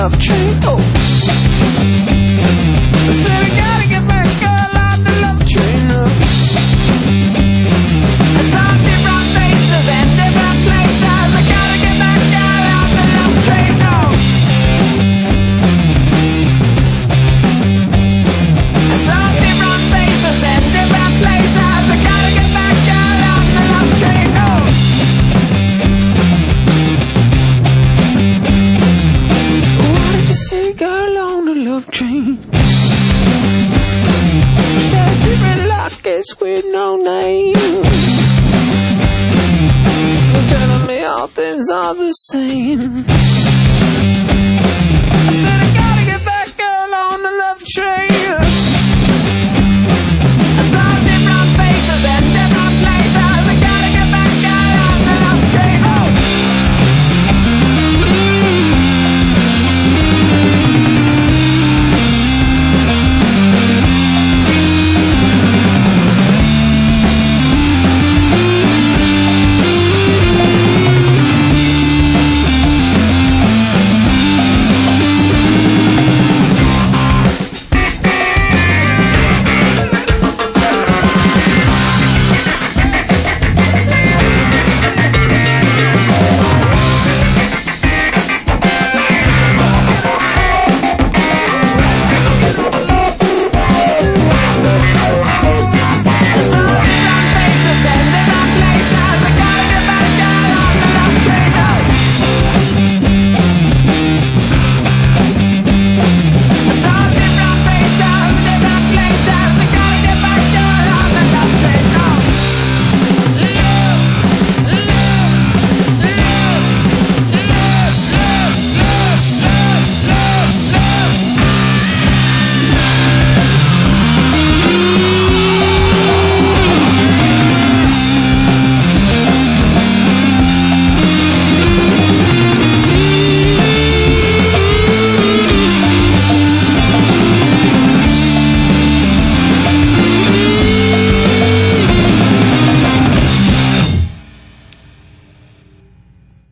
love train. Oh. I said I gotta get back, girl, on the love train. Oh. I saw different faces and different places. I gotta get back, girl, on the love train. Oh. I saw different faces and different places. I gotta get back, girl, on the love train. Oh. What did you say, girl, on the love train? Said different lockets with no name. Telling me all things are the same. I said